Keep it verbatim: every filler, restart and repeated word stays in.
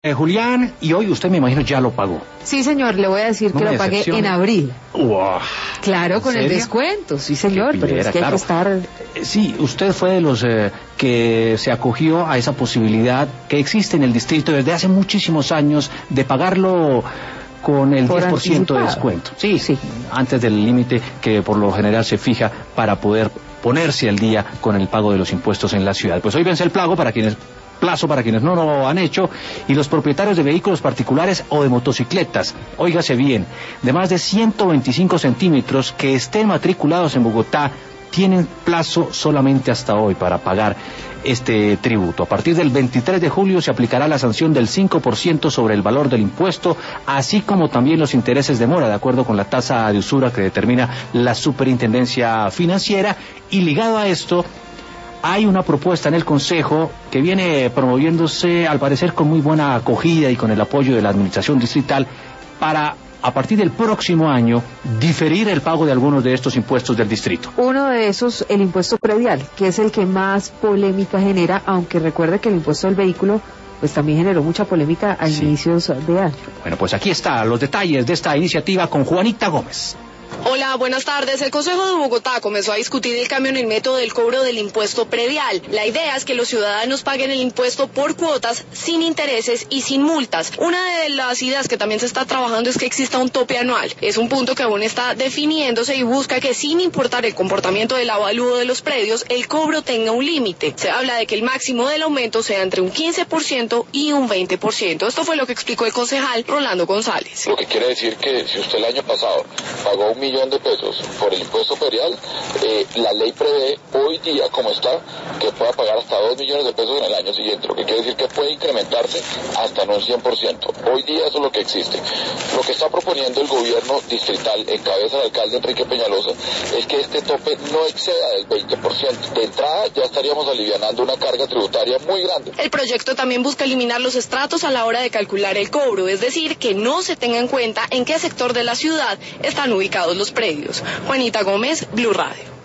Eh, Julián, y hoy usted me imagino ya lo pagó. Sí, señor, le voy a decir No que me lo pagué decepcione. en abril. Wow. Claro, con el serio? descuento, sí, señor, Qué pero es pillera, que hay claro. que estar... Eh, Sí, usted fue de los eh, que se acogió a esa posibilidad que existe en el distrito desde hace muchísimos años de pagarlo con el Por diez por ciento de anticipado. descuento. Sí, Sí. antes del límite que por lo general se fija para poder ponerse al día con el pago de los impuestos en la ciudad. Pues hoy vence el plazo para quienes plazo para quienes no lo han hecho, y los propietarios de vehículos particulares o de motocicletas, óigase bien, de más de ciento veinticinco centímetros que estén matriculados en Bogotá, tienen plazo solamente hasta hoy para pagar este tributo. A partir del veintitrés de julio se aplicará la sanción del cinco por ciento sobre el valor del impuesto, así como también los intereses de mora, de acuerdo con la tasa de usura que determina la Superintendencia Financiera. Y ligado a esto, hay una propuesta en el Consejo que viene promoviéndose, al parecer, con muy buena acogida y con el apoyo de la Administración Distrital, para, a partir del próximo año, diferir el pago de algunos de estos impuestos del distrito. Uno de esos, el impuesto predial, que es el que más polémica genera, aunque recuerde que el impuesto del vehículo pues también generó mucha polémica a Sí. inicios de año. Bueno, pues aquí están los detalles de esta iniciativa con Juanita Gómez. Hola, buenas tardes. El Consejo de Bogotá comenzó a discutir el cambio en el método del cobro del impuesto predial. La idea es que los ciudadanos paguen el impuesto por cuotas, sin intereses y sin multas. Una de las ideas que también se está trabajando es que exista un tope anual. Es un punto que aún está definiéndose y busca que, sin importar el comportamiento del avalúo de los predios, el cobro tenga un límite. Se habla de que el máximo del aumento sea entre un quince por ciento y un veinte por ciento. Esto fue lo que explicó el concejal Rolando González. Lo que quiere decir que si usted el año pasado pagó un millón de pesos por el impuesto predial, eh, la ley prevé hoy día, como está, que pueda pagar hasta dos millones de pesos en el año siguiente, lo que quiere decir que puede incrementarse hasta en un cien por ciento. Hoy día eso es lo que existe. Lo que está proponiendo el gobierno distrital, en cabeza del alcalde Enrique Peñalosa, es que este tope no exceda del veinte por ciento. De entrada ya estaríamos alivianando una carga tributaria muy grande. El proyecto también busca eliminar los estratos a la hora de calcular el cobro, es decir, que no se tenga en cuenta en qué sector de la ciudad están ubicados los predios. Juanita Gómez, Blue Radio.